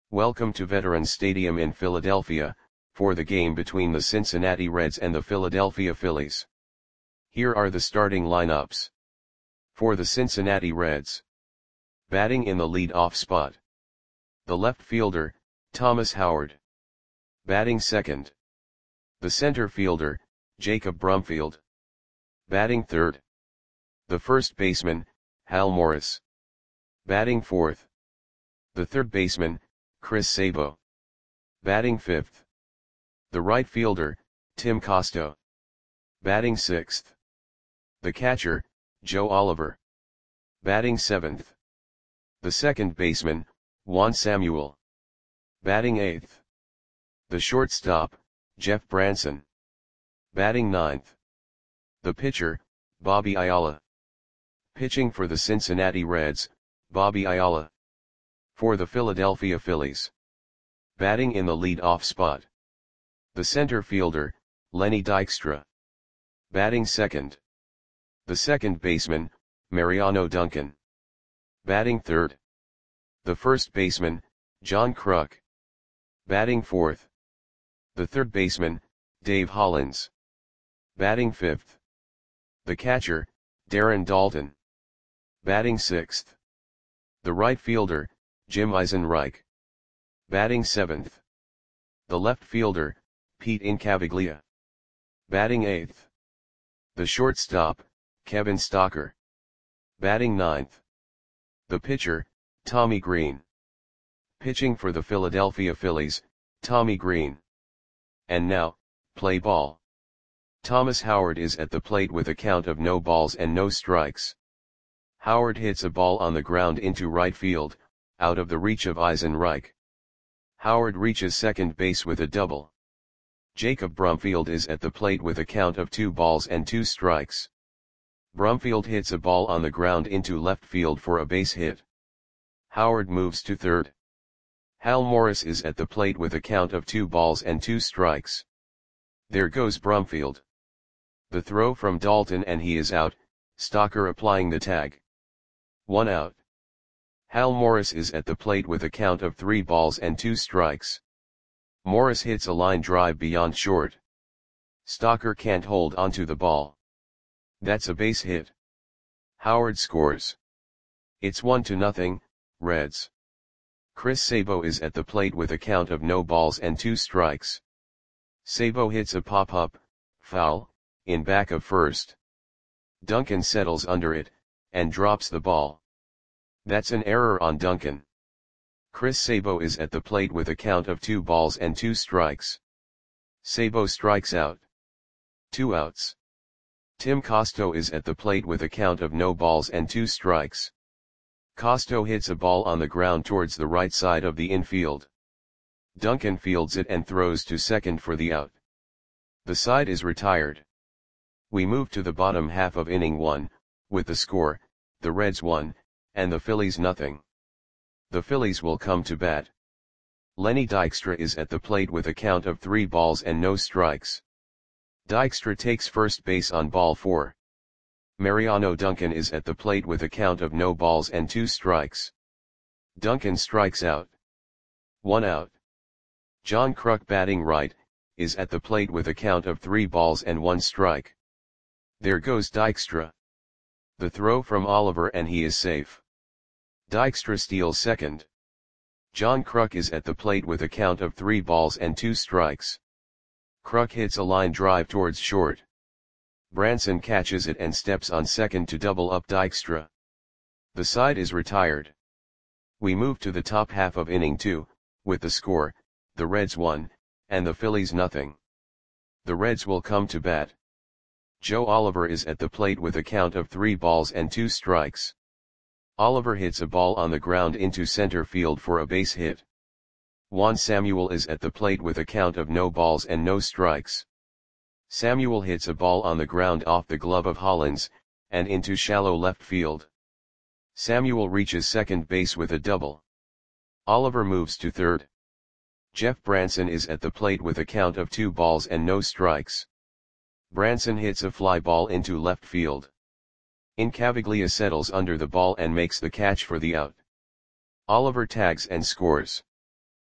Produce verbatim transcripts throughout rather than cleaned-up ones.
Welcome to Veterans Stadium in Philadelphia, for the game between the Cincinnati Reds and the Philadelphia Phillies. Here are the starting lineups. For the Cincinnati Reds. Batting in the lead-off spot. The left fielder, Thomas Howard. Batting second. The center fielder, Jacob Brumfield. Batting third. The first baseman, Hal Morris. Batting fourth. The third baseman, Chris Sabo. Batting fifth. The right fielder, Tim Costo. Batting sixth. The catcher, Joe Oliver. Batting seventh. The second baseman, Juan Samuel. Batting eighth. The shortstop, Jeff Branson. Batting ninth. The pitcher, Bobby Ayala. Pitching for the Cincinnati Reds, Bobby Ayala. For the Philadelphia Phillies. Batting in the lead-off spot. The center fielder, Lenny Dykstra. Batting second. The second baseman, Mariano Duncan. Batting third. The first baseman, John Kruk. Batting fourth. The third baseman, Dave Hollins. Batting fifth. The catcher, Darren Daulton. Batting sixth. The right fielder, Jim Eisenreich. Batting seventh. The left fielder, Pete Incaviglia. Batting eighth. The shortstop, Kevin Stocker. Batting ninth. The pitcher, Tommy Green. Pitching for the Philadelphia Phillies, Tommy Green. And now, play ball. Thomas Howard is at the plate with a count of no balls and no strikes. Howard hits a ball on the ground into right field, out of the reach of Eisenreich. Howard reaches second base with a double. Jacob Brumfield is at the plate with a count of two balls and two strikes. Brumfield hits a ball on the ground into left field for a base hit. Howard moves to third. Hal Morris is at the plate with a count of two balls and two strikes. There goes Brumfield. The throw from Daulton and he is out, Stocker applying the tag. One out. Hal Morris is at the plate with a count of three balls and two strikes. Morris hits a line drive beyond short. Stocker can't hold onto the ball. That's a base hit. Howard scores. It's one to nothing, Reds. Chris Sabo is at the plate with a count of no balls and two strikes. Sabo hits a pop-up, foul, in back of first. Duncan settles under it, and drops the ball. That's an error on Duncan. Chris Sabo is at the plate with a count of two balls and two strikes. Sabo strikes out. Two outs. Tim Costo is at the plate with a count of no balls and two strikes. Costo hits a ball on the ground towards the right side of the infield. Duncan fields it and throws to second for the out. The side is retired. We move to the bottom half of inning one, with the score, the Reds one, and the Phillies nothing. The Phillies will come to bat. Lenny Dykstra is at the plate with a count of three balls and no strikes. Dykstra takes first base on ball four. Mariano Duncan is at the plate with a count of no balls and two strikes. Duncan strikes out. One out. John Kruk batting right, is at the plate with a count of three balls and one strike. There goes Dykstra. The throw from Oliver and he is safe. Dykstra steals second. John Kruk is at the plate with a count of three balls and two strikes. Kruk hits a line drive towards short. Branson catches it and steps on second to double up Dykstra. The side is retired. We move to the top half of inning two, with the score, the Reds one, and the Phillies nothing. The Reds will come to bat. Joe Oliver is at the plate with a count of three balls and two strikes. Oliver hits a ball on the ground into center field for a base hit. Juan Samuel is at the plate with a count of no balls and no strikes. Samuel hits a ball on the ground off the glove of Hollins, and into shallow left field. Samuel reaches second base with a double. Oliver moves to third. Jeff Branson is at the plate with a count of two balls and no strikes. Branson hits a fly ball into left field. Incaviglia settles under the ball and makes the catch for the out. Oliver tags and scores.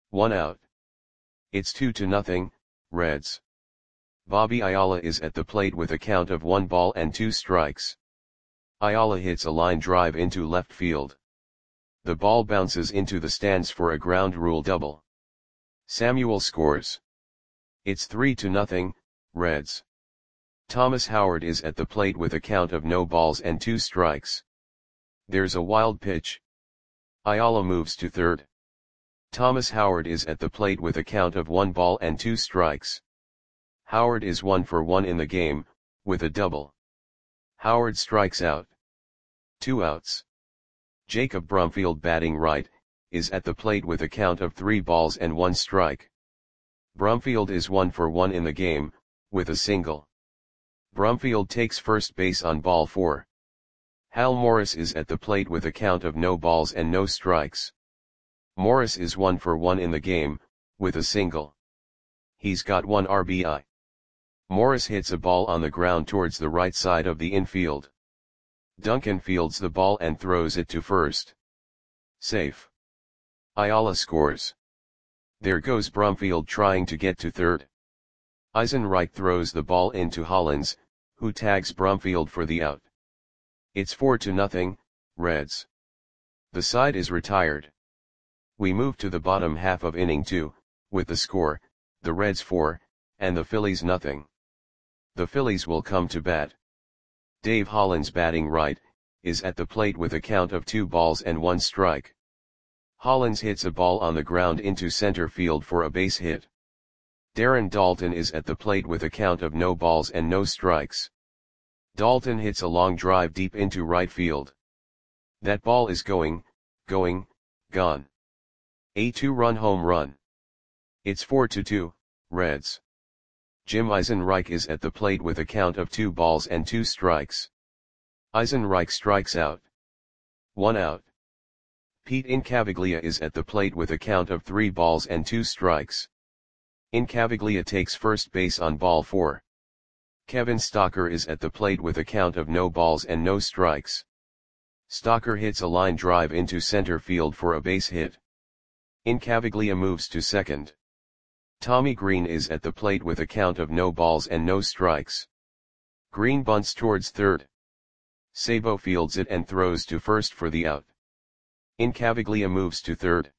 One out. It's two to nothing, Reds. Bobby Ayala is at the plate with a count of one ball and two strikes. Ayala hits a line drive into left field. The ball bounces into the stands for a ground rule double. Samuel scores. It's three to nothing, Reds. Thomas Howard is at the plate with a count of no balls and two strikes. There's a wild pitch. Ayala moves to third. Thomas Howard is at the plate with a count of one ball and two strikes. Howard is one for one in the game, with a double. Howard strikes out. Two outs. Jacob Brumfield, batting right, is at the plate with a count of three balls and one strike. Brumfield is one for one in the game, with a single. Brumfield takes first base on ball four. Hal Morris is at the plate with a count of no balls and no strikes. Morris is one for one in the game, with a single. He's got one R B I. Morris hits a ball on the ground towards the right side of the infield. Duncan fields the ball and throws it to first. Safe. Ayala scores. There goes Brumfield trying to get to third. Eisenreich throws the ball into Hollins, who tags Brumfield for the out. It's four to nothing, Reds. The side is retired. We move to the bottom half of inning two, with the score, the Reds four, and the Phillies nothing. The Phillies will come to bat. Dave Hollins, batting right, is at the plate with a count of two balls and one strike. Hollins hits a ball on the ground into center field for a base hit. Darren Daulton is at the plate with a count of no balls and no strikes. Daulton hits a long drive deep into right field. That ball is going, going, gone. A two-run home run. It's four to two, Reds. Jim Eisenreich is at the plate with a count of two balls and two strikes. Eisenreich strikes out. One out. Pete Incaviglia is at the plate with a count of three balls and two strikes. Incaviglia takes first base on ball four. Kevin Stocker is at the plate with a count of no balls and no strikes. Stocker hits a line drive into center field for a base hit. Incaviglia moves to second. Tommy Green is at the plate with a count of no balls and no strikes. Green bunts towards third. Sabo fields it and throws to first for the out. Incaviglia moves to third.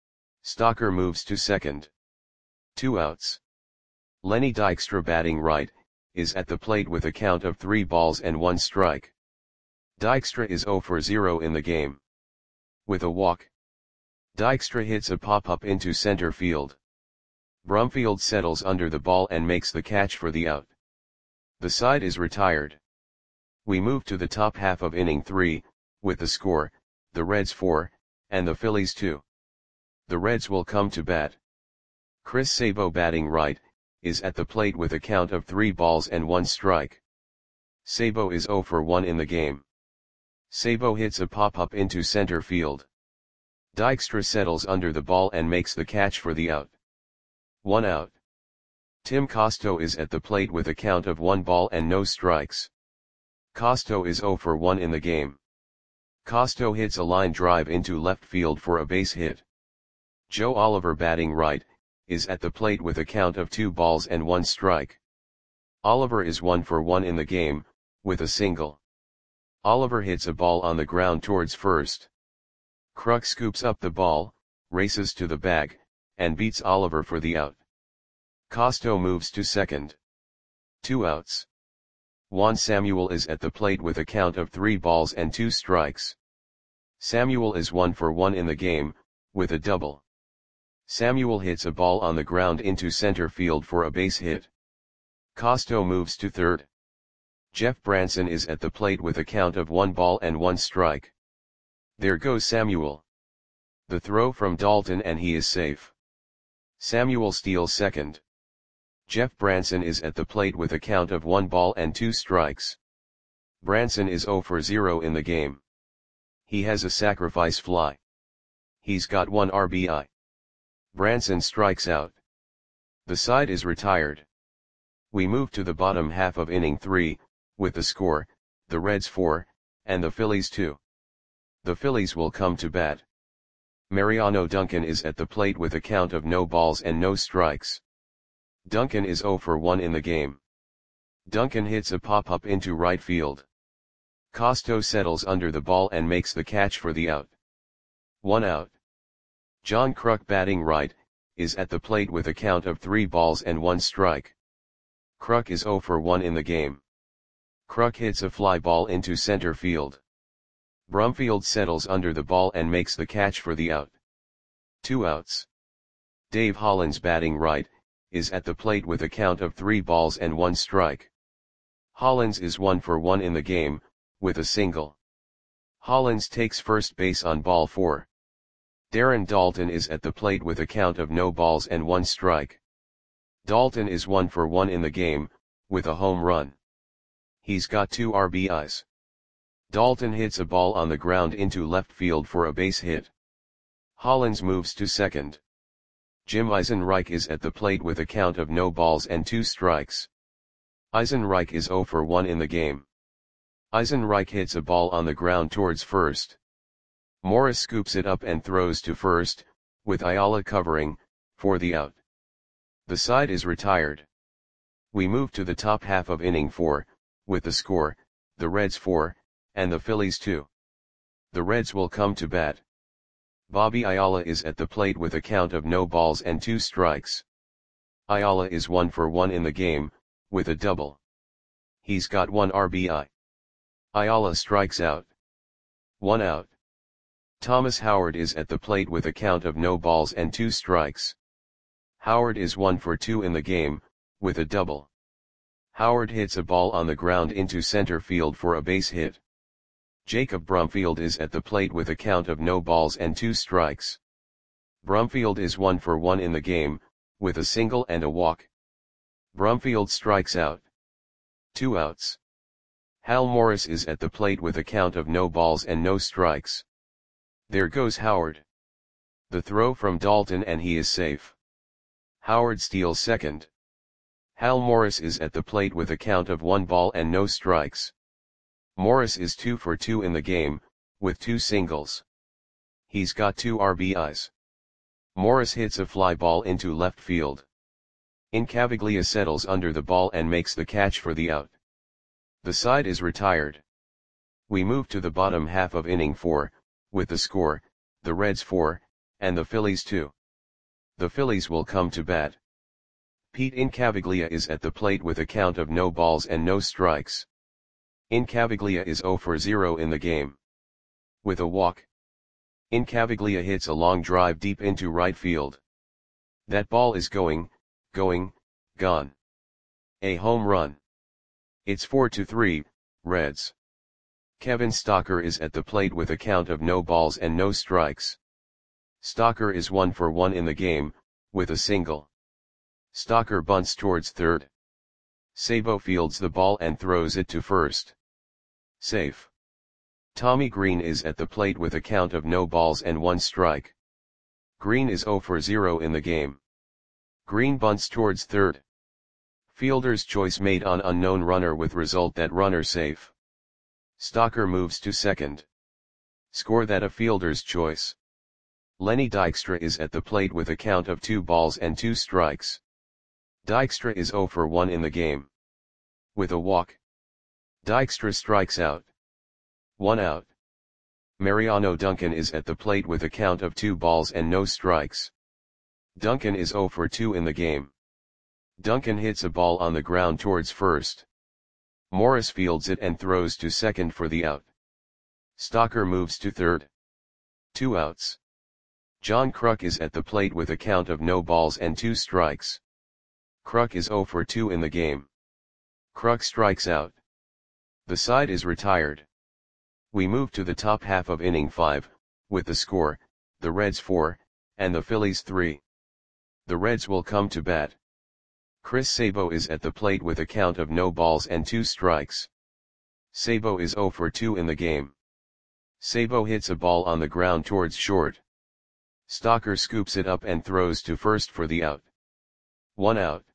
Stocker moves to second. Two outs. Lenny Dykstra, batting right, is at the plate with a count of three balls and one strike. Dykstra is zero for zero in the game. With a walk. Dykstra hits a pop-up into center field. Brumfield settles under the ball and makes the catch for the out. The side is retired. We move to the top half of inning three, with the score, the Reds four, and the Phillies two. The Reds will come to bat. Chris Sabo, batting right, is at the plate with a count of three balls and one strike. Sabo is zero for one in the game. Sabo hits a pop-up into center field. Dykstra settles under the ball and makes the catch for the out. One out. Tim Costo is at the plate with a count of one ball and no strikes. Costo is zero for one in the game. Costo hits a line drive into left field for a base hit. Joe Oliver, batting right, is at the plate with a count of two balls and one strike. Oliver is one for one in the game, with a single. Oliver hits a ball on the ground towards first. Kruk scoops up the ball, races to the bag, and beats Oliver for the out. Costo moves to second. Two outs. Juan Samuel is at the plate with a count of three balls and two strikes. Samuel is one for one in the game, with a double. Samuel hits a ball on the ground into center field for a base hit. Costo moves to third. Jeff Branson is at the plate with a count of one ball and one strike. There goes Samuel. The throw from Daulton and he is safe. Samuel steals second. Jeff Branson is at the plate with a count of one ball and two strikes. Branson is zero for zero in the game. He has a sacrifice fly. He's got one R B I. Branson strikes out. The side is retired. We move to the bottom half of inning three, with the score, the Reds four, and the Phillies two. The Phillies will come to bat. Mariano Duncan is at the plate with a count of no balls and no strikes. Duncan is zero for one in the game. Duncan hits a pop-up into right field. Costo settles under the ball and makes the catch for the out. One out. John Kruk, batting right, is at the plate with a count of three balls and one strike. Kruk is zero for one in the game. Kruk hits a fly ball into center field. Brumfield settles under the ball and makes the catch for the out. Two outs. Dave Hollins, batting right, is at the plate with a count of three balls and one strike. Hollins is one for one in the game, with a single. Hollins takes first base on ball four. Darren Daulton is at the plate with a count of no balls and one strike. Daulton is one for one in the game, with a home run. He's got two R B Is. Daulton hits a ball on the ground into left field for a base hit. Hollins moves to second. Jim Eisenreich is at the plate with a count of no balls and two strikes. Eisenreich is zero for one in the game. Eisenreich hits a ball on the ground towards first. Morris scoops it up and throws to first, with Ayala covering, for the out. The side is retired. We move to the top half of inning four, with the score, the Reds four, and the Phillies two. The Reds will come to bat. Bobby Ayala is at the plate with a count of no balls and two strikes. Ayala is one for one in the game, with a double. He's got one R B I. Ayala strikes out. One out. Thomas Howard is at the plate with a count of no balls and two strikes. Howard is one for two in the game, with a double. Howard hits a ball on the ground into center field for a base hit. Jacob Brumfield is at the plate with a count of no balls and two strikes. Brumfield is one for one in the game, with a single and a walk. Brumfield strikes out. Two outs. Hal Morris is at the plate with a count of no balls and no strikes. There goes Howard. The throw from Daulton and he is safe. Howard steals second. Hal Morris is at the plate with a count of one ball and no strikes. Morris is two for two in the game, with two singles. He's got two R B Is. Morris hits a fly ball into left field. Incaviglia settles under the ball and makes the catch for the out. The side is retired. We move to the bottom half of inning four, with the score, the Reds four, and the Phillies two. The Phillies will come to bat. Pete Incaviglia is at the plate with a count of no balls and no strikes. Incaviglia is zero for zero in the game. With a walk. Incaviglia hits a long drive deep into right field. That ball is going, going, gone. A home run. It's four to three, Reds. Kevin Stocker is at the plate with a count of no balls and no strikes. Stocker is one for one in the game, with a single. Stocker bunts towards third. Sabo fields the ball and throws it to first. Safe. Tommy Green is at the plate with a count of no balls and one strike. Green is zero for zero in the game. Green bunts towards third. Fielder's choice made on unknown runner with result that runner safe. Stocker moves to second. Score that a fielder's choice. Lenny Dykstra is at the plate with a count of two balls and two strikes. Dykstra is zero for one in the game. With a walk. Dykstra strikes out. One out. Mariano Duncan is at the plate with a count of two balls and no strikes. Duncan is zero for two in the game. Duncan hits a ball on the ground towards first. Morris fields it and throws to second for the out. Stocker moves to third. Two outs. John Kruk is at the plate with a count of no balls and two strikes. Kruk is zero for two in the game. Kruk strikes out. The side is retired. We move to the top half of inning five, with the score, the Reds four, and the Phillies three. The Reds will come to bat. Chris Sabo is at the plate with a count of no balls and two strikes. Sabo is zero for two in the game. Sabo hits a ball on the ground towards short. Stocker scoops it up and throws to first for the out. One out.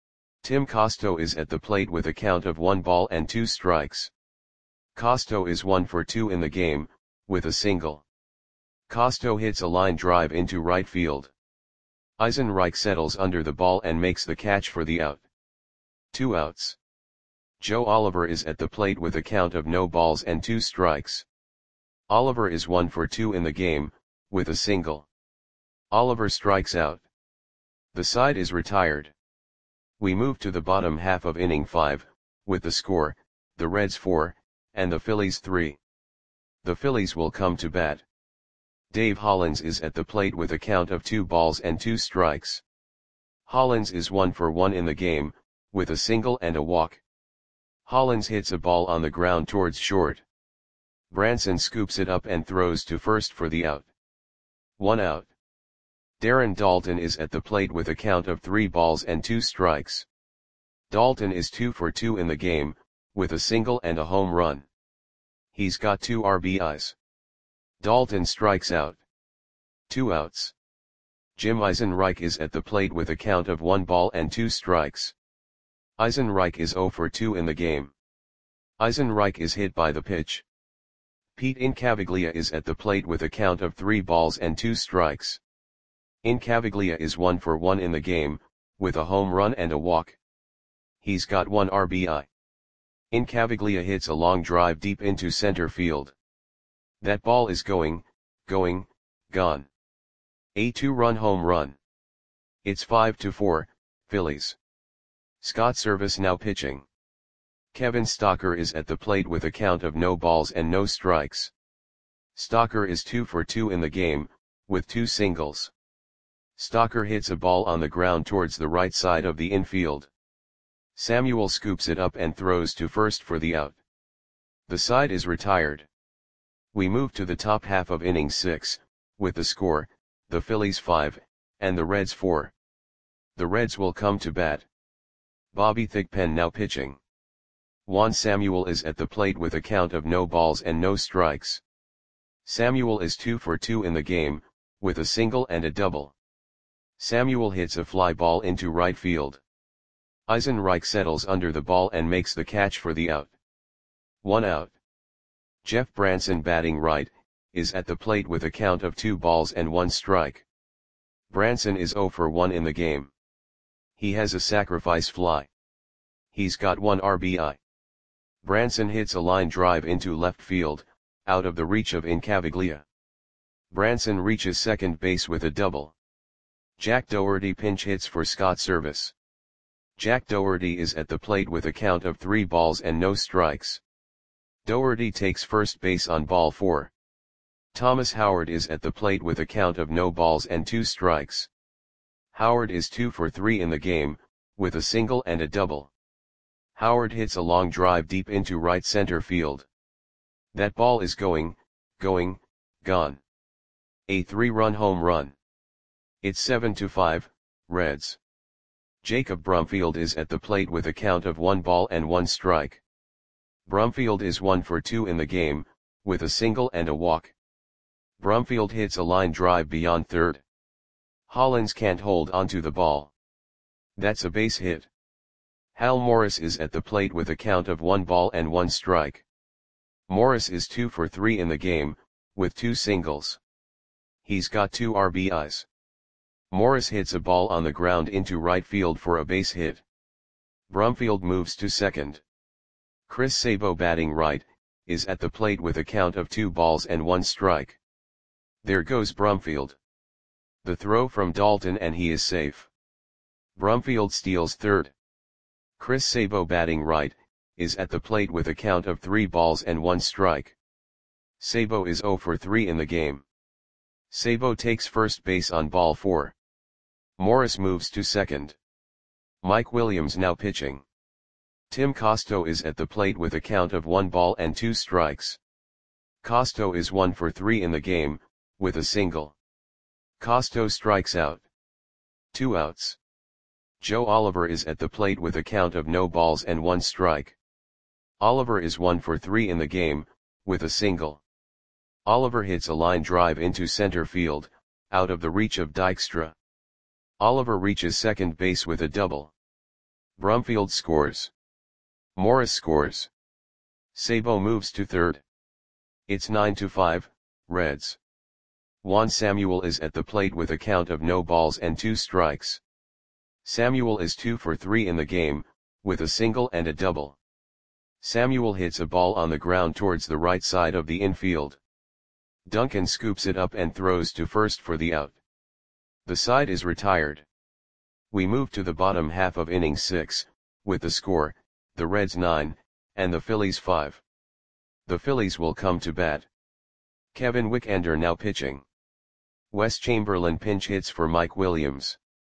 Tim Costo is at the plate with a count of one ball and two strikes. Costo is one for two in the game, with a single. Costo hits a line drive into right field. Eisenreich settles under the ball and makes the catch for the out. Two outs. Joe Oliver is at the plate with a count of no balls and two strikes. Oliver is one for two in the game, with a single. Oliver strikes out. The side is retired. We move to the bottom half of inning five, with the score, the Reds four, and the Phillies three. The Phillies will come to bat. Dave Hollins is at the plate with a count of two balls and two strikes. Hollins is one for one in the game, with a single and a walk. Hollins hits a ball on the ground towards short. Branson scoops it up and throws to first for the out. One out. Darren Daulton is at the plate with a count of three balls and two strikes. Daulton is two for two in the game, with a single and a home run. He's got two R B Is. Daulton strikes out. Two outs. Jim Eisenreich is at the plate with a count of one ball and two strikes. Eisenreich is zero for two in the game. Eisenreich is hit by the pitch. Pete Incaviglia is at the plate with a count of three balls and two strikes. Incaviglia is one for one in the game, with a home run and a walk. He's got one R B I. Incaviglia hits a long drive deep into center field. That ball is going, going, gone. A two-run home run. It's five to four, Phillies. Scott Service now pitching. Kevin Stocker is at the plate with a count of no balls and no strikes. Stocker is two for two in the game, with two singles. Stocker hits a ball on the ground towards the right side of the infield. Samuel scoops it up and throws to first for the out. The side is retired. We move to the top half of inning six, with the score, the Phillies five, and the Reds four. The Reds will come to bat. Bobby Thigpen now pitching. Juan Samuel is at the plate with a count of no balls and no strikes. Samuel is two for two in the game, with a single and a double. Samuel hits a fly ball into right field. Eisenreich settles under the ball and makes the catch for the out. One out. Jeff Branson, batting right, is at the plate with a count of two balls and one strike. Branson is zero for one in the game. He has a sacrifice fly. He's got one R B I. Branson hits a line drive into left field, out of the reach of Incaviglia. Branson reaches second base with a double. Jack Dougherty pinch hits for Scott Service. Jack Dougherty is at the plate with a count of three balls and no strikes. Dougherty takes first base on ball four. Thomas Howard is at the plate with a count of no balls and two strikes. Howard is two for three in the game, with a single and a double. Howard hits a long drive deep into right center field. That ball is going, going, gone. A three-run home run. It's seven to five, Reds. Jacob Brumfield is at the plate with a count of one ball and one strike. Brumfield is one for two in the game, with a single and a walk. Brumfield hits a line drive beyond third. Hollins can't hold onto the ball. That's a base hit. Hal Morris is at the plate with a count of one ball and one strike. Morris is two for three in the game, with two singles. He's got two R B Is. Morris hits a ball on the ground into right field for a base hit. Brumfield moves to second. Chris Sabo, batting right, is at the plate with a count of two balls and one strike. There goes Brumfield. The throw from Daulton and he is safe. Brumfield steals third. Chris Sabo, batting right, is at the plate with a count of three balls and one strike. Sabo is zero for three in the game. Sabo takes first base on ball four. Morris moves to second. Mike Williams now pitching. Tim Costo is at the plate with a count of one ball and two strikes. Costo is one for three in the game, with a single. Costo strikes out. Two outs. Joe Oliver is at the plate with a count of no balls and one strike. Oliver is one for three in the game, with a single. Oliver hits a line drive into center field, out of the reach of Dykstra. Oliver reaches second base with a double. Brumfield scores. Morris scores. Sabo moves to third. It's nine to five, Reds. Juan Samuel is at the plate with a count of no balls and two strikes. Samuel is two for three in the game, with a single and a double. Samuel hits a ball on the ground towards the right side of the infield. Duncan scoops it up and throws to first for the out. The side is retired. We move to the bottom half of inning six, with the score, the Reds nine, and the Phillies five. The Phillies will come to bat. Kevin Wickender now pitching. Wes Chamberlain pinch hits for Mike Williams.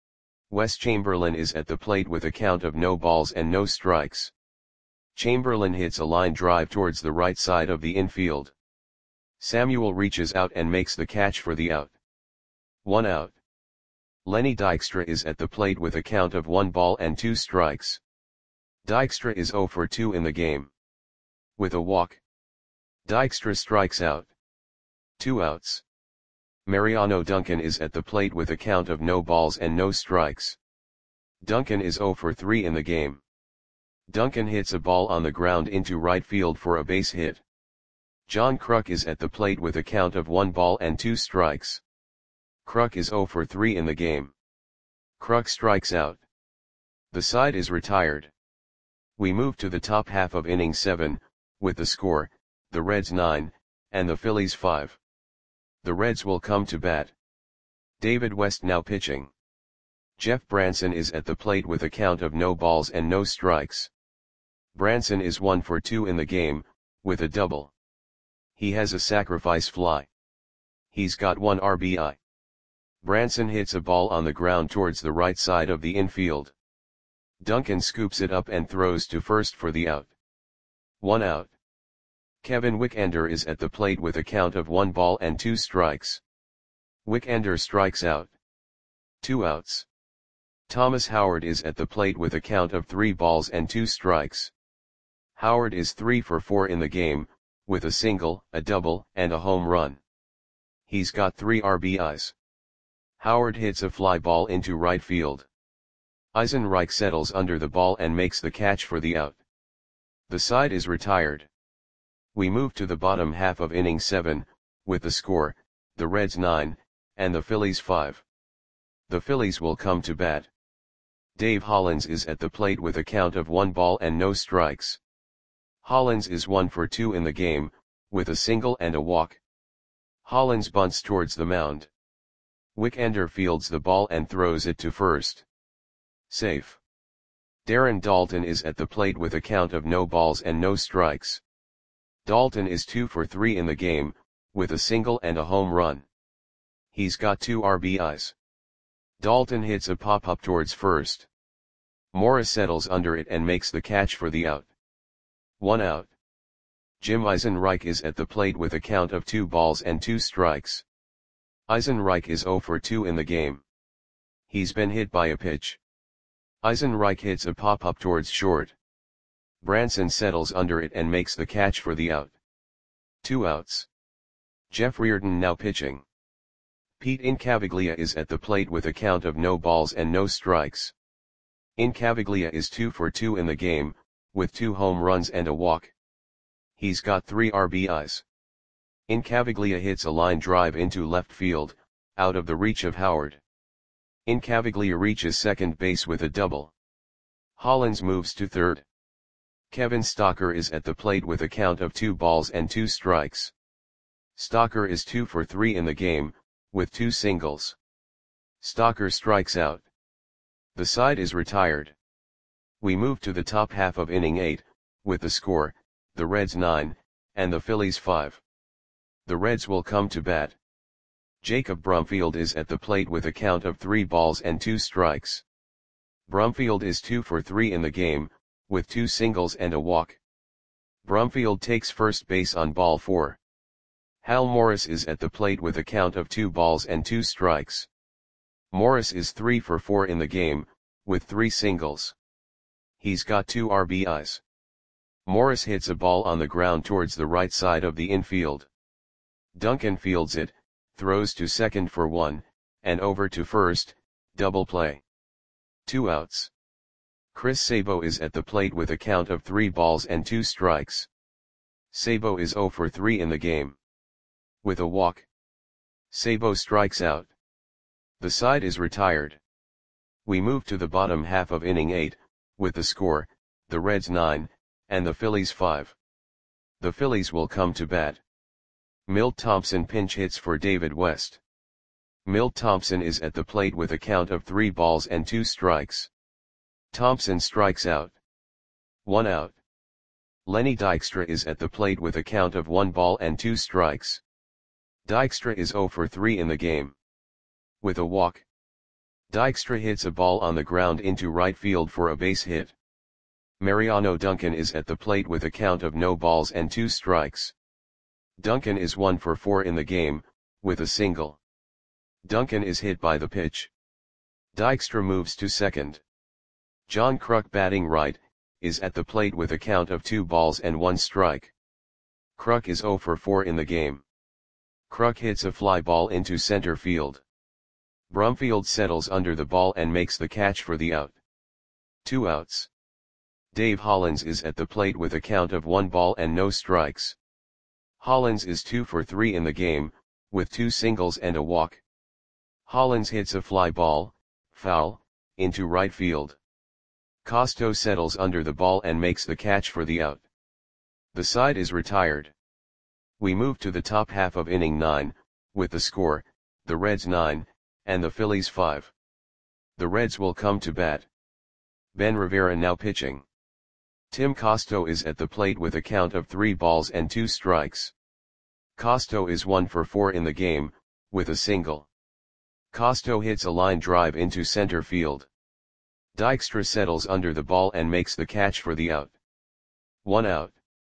Wes Chamberlain is at the plate with a count of no balls and no strikes. Chamberlain hits a line drive towards the right side of the infield. Samuel reaches out and makes the catch for the out. One out. Lenny Dykstra is at the plate with a count of one ball and two strikes. Dykstra is zero for two in the game. With a walk, Dykstra strikes out. Two outs. Mariano Duncan is at the plate with a count of no balls and no strikes. Duncan is zero for three in the game. Duncan hits a ball on the ground into right field for a base hit. John Kruk is at the plate with a count of one ball and two strikes. Kruk is zero for three in the game. Kruk strikes out. The side is retired. We move to the top half of inning seven, with the score, the Reds nine, and the Phillies five. The Reds will come to bat. David West now pitching. Jeff Branson is at the plate with a count of no balls and no strikes. Branson is one for two in the game, with a double. He has a sacrifice fly. He's got one R B I. Branson hits a ball on the ground towards the right side of the infield. Duncan scoops it up and throws to first for the out. One out. Kevin Wickender is at the plate with a count of one ball and two strikes. Wickender strikes out. Two outs. Thomas Howard is at the plate with a count of three balls and two strikes. Howard is three for four in the game, with a single, a double, and a home run. He's got three R B Is. Howard hits a fly ball into right field. Eisenreich settles under the ball and makes the catch for the out. The side is retired. We move to the bottom half of inning seven, with the score, the Reds nine, and the Phillies five. The Phillies will come to bat. Dave Hollins is at the plate with a count of one ball and no strikes. Hollins is one for two in the game, with a single and a walk. Hollins bunts towards the mound. Wickender fields the ball and throws it to first. Safe. Darren Daulton is at the plate with a count of no balls and no strikes. Daulton is two for three in the game, with a single and a home run. He's got two R B Is. Daulton hits a pop-up towards first. Morris settles under it and makes the catch for the out. One out. Jim Eisenreich is at the plate with a count of two balls and two strikes. Eisenreich is zero for two in the game. He's been hit by a pitch. Eisenreich hits a pop-up towards short. Branson settles under it and makes the catch for the out. Two outs. Jeff Reardon now pitching. Pete Incaviglia is at the plate with a count of no balls and no strikes. Incaviglia is two for two in the game, with two home runs and a walk. He's got three R B Is. Incaviglia hits a line drive into left field, out of the reach of Howard. Incaviglia reaches second base with a double. Hollins moves to third. Kevin Stocker is at the plate with a count of two balls and two strikes. Stocker is two for three in the game, with two singles. Stocker strikes out. The side is retired. We move to the top half of inning eight, with the score, the Reds nine, and the Phillies five. The Reds will come to bat. Jacob Brumfield is at the plate with a count of three balls and two strikes. Brumfield is two for three in the game, with two singles and a walk. Brumfield takes first base on ball four. Hal Morris is at the plate with a count of two balls and two strikes. Morris is three for four in the game, with three singles. He's got two R B Is. Morris hits a ball on the ground towards the right side of the infield. Duncan fields it, throws to second for one, and over to first, double play. Two outs. Chris Sabo is at the plate with a count of three balls and two strikes. Sabo is zero for three in the game. With a walk. Sabo strikes out. The side is retired. We move to the bottom half of inning eight, with the score, the Reds nine, and the Phillies five. The Phillies will come to bat. Milt Thompson pinch hits for David West. Milt Thompson is at the plate with a count of three balls and two strikes. Thompson strikes out. One out. Lenny Dykstra is at the plate with a count of one ball and two strikes. Dykstra is zero for three in the game. With a walk, Dykstra hits a ball on the ground into right field for a base hit. Mariano Duncan is at the plate with a count of no balls and two strikes. Duncan is one for four in the game, with a single. Duncan is hit by the pitch. Dykstra moves to second. John Kruk, batting right, is at the plate with a count of two balls and one strike. Kruk is zero for four in the game. Kruk hits a fly ball into center field. Brumfield settles under the ball and makes the catch for the out. Two outs. Dave Hollins is at the plate with a count of one ball and no strikes. Hollins is two for three in the game, with two singles and a walk. Hollins hits a fly ball, foul, into right field. Costo settles under the ball and makes the catch for the out. The side is retired. We move to the top half of inning nine, with the score, the Reds nine, and the Phillies five. The Reds will come to bat. Ben Rivera now pitching. Tim Costo is at the plate with a count of three balls and two strikes. Costo is one for four in the game, with a single. Costo hits a line drive into center field. Dykstra settles under the ball and makes the catch for the out. One out.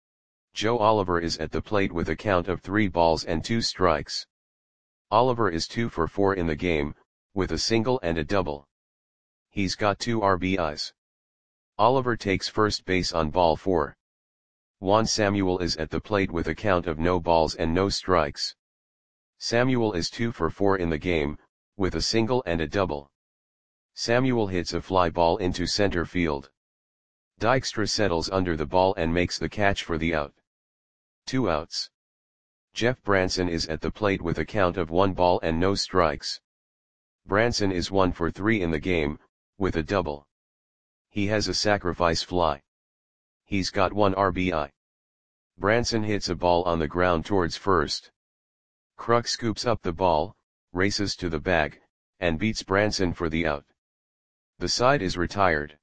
Joe Oliver is at the plate with a count of three balls and two strikes. Oliver is two for four in the game, with a single and a double. He's got two R B Is. Oliver takes first base on ball four. Juan Samuel is at the plate with a count of no balls and no strikes. Samuel is two for four in the game, with a single and a double. Samuel hits a fly ball into center field. Dykstra settles under the ball and makes the catch for the out. Two outs. Jeff Branson is at the plate with a count of one ball and no strikes. Branson is one for three in the game, with a double. He has a sacrifice fly. He's got one R B I. Branson hits a ball on the ground towards first. Kruk scoops up the ball, races to the bag, and beats Branson for the out. The side is retired.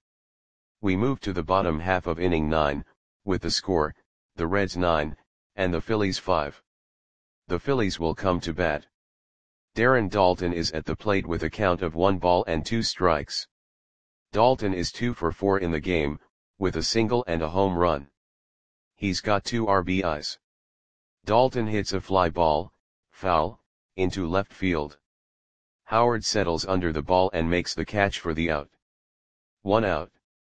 We move to the bottom half of inning nine, with the score, the Reds nine, and the Phillies five. The Phillies will come to bat. Darren Daulton is at the plate with a count of one ball and two strikes. Daulton is two for four in the game, with a single and a home run. He's got two R B Is. Daulton hits a fly ball, foul, into left field. Howard settles under the ball and makes the catch for the out. One out.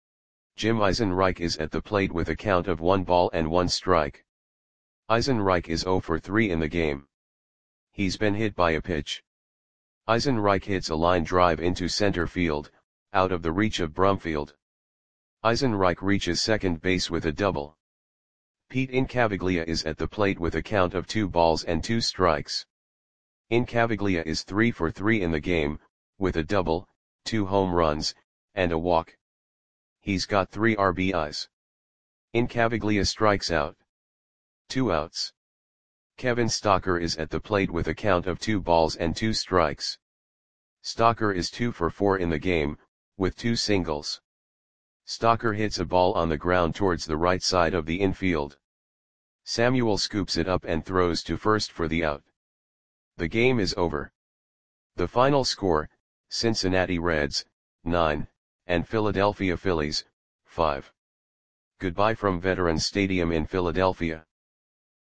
Jim Eisenreich is at the plate with a count of one ball and one strike. Eisenreich is zero for three in the game. He's been hit by a pitch. Eisenreich hits a line drive into center field, out of the reach of Brumfield. Eisenreich reaches second base with a double. Pete Incaviglia is at the plate with a count of two balls and two strikes. Incaviglia is three for three in the game, with a double, two home runs, and a walk. He's got three R B Is. Incaviglia strikes out. Two outs. Kevin Stocker is at the plate with a count of two balls and two strikes. Stocker is two for four in the game, with two singles. Stocker hits a ball on the ground towards the right side of the infield. Samuel scoops it up and throws to first for the out. The game is over. The final score, Cincinnati Reds, nine, and Philadelphia Phillies, five. Goodbye from Veterans Stadium in Philadelphia.